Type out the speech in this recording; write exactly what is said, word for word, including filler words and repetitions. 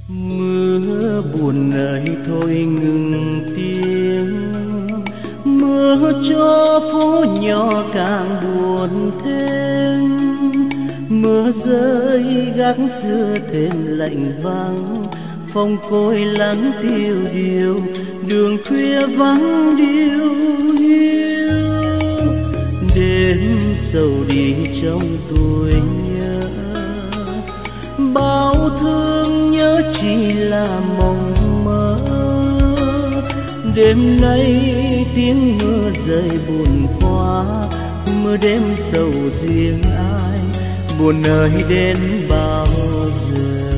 Mưa buồn ơi thôi ngừng tiếng, mưa cho phố nhỏ càng buồn thêm. Mưa rơi gác xưa thêm lạnh vắng, phòng côi lắng tiêu điều, đường khuya vắng điêu hiu. Đêm sầu đi trong tuổi nhớ, bao thương nhớ chỉ là mộng mơ. Đêm nay tiếng mưa rơi buồn quá, mưa đêm sầu riêng ai, buồn ơi đến bao giờ.